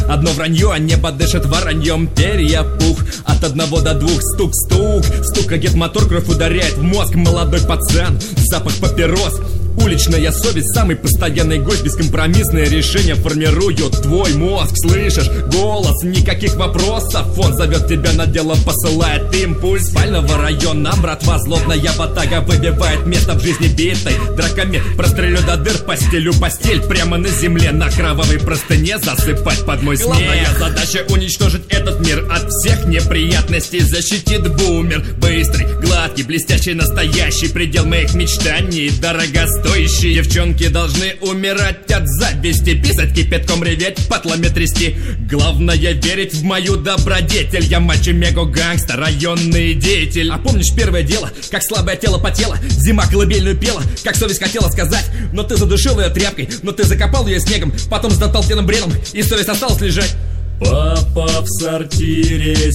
Одно вранье, небо дышит вороньем. Перья пух, от 1 до 2 стук-стук. Стукает мотор, кровь ударяет в мозг. Молодой пацан, запах папирос. Уличная совесть, самый постоянный гость. Бескомпромиссные решения формируют твой мозг. Слышишь голос, никаких вопросов. Он зовет тебя на дело, посылает импульс. Спального района, братва, злобная батага выбивает место в жизни битой драками. Прострелю до дыр, постелю постель прямо на земле. На кровавой простыне засыпать под мой смех. Главная задача уничтожить этот мир от всех неприятностей. Защитит бумер, быстрый, гладкий, блестящий, настоящий. Предел моих мечтаний, дорогостоящий. Девчонки должны умирать от зависти, писать кипятком, реветь, патлами трясти. Главное верить в мою добродетель. Я мачо-мего-гангстер, районный деятель. А помнишь первое дело, как слабое тело потело? Зима колыбельную пела, как совесть хотела сказать. Но ты задушил ее тряпкой, но ты закопал ее снегом. Потом сдал тленным бредом, и совесть осталась лежать. Папа в сортире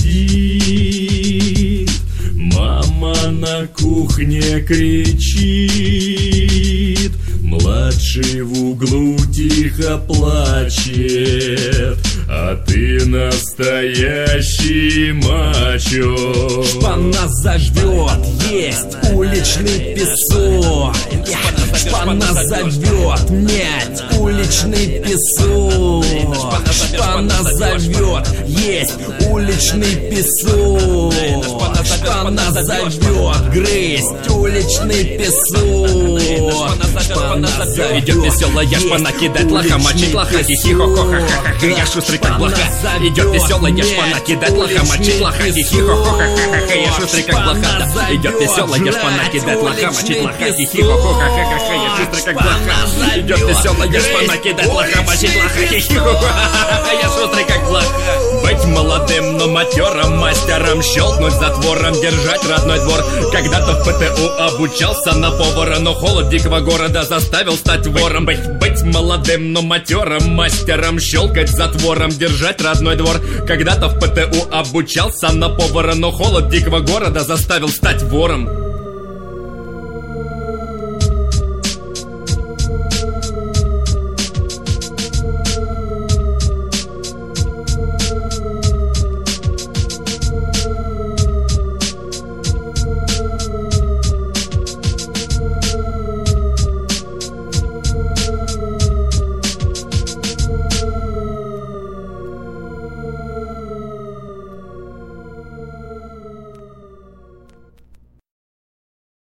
сидит, мама на кухне кричит, младший в углу тихо плачет, а ты настоящий мачо. Шпана зовет, есть уличный песок. Шпана зовет, нет уличный песок. Шпана зовет, есть уличный песок. Шпана зовет, грызть уличный песок. Шпана зовет, идет веселая шпана, кидать лоха, мочить лоха, хихи-хо-хо-ха-ха-ха, я шустрый как блоха. Идет веселая шпана, кидать лоха, мочить лоха, хихи-хо-хо-ха-ха-ха, я шустрый как блоха. Идет веселая шпана, кидать лоха, мочить лоха, хихи-хо-хо-ха-ха-ха, я шустрый как блоха. Идет веселая шпана, кидать лоха, мочить лоха, хихи-хо-хо-ха-ха, я шустрый как блоха. Быть молодым, но матерым, мастером, щелкнуть затвором, держать родной двор. Когда-то в ПТУ обучался на повара, но холод дикого города заставил стать вором. Быть молодым, но матерым, мастером, щелкать затвором, держать родной двор. Когда-то в ПТУ обучался на повара, но холод дикого города заставил стать вором.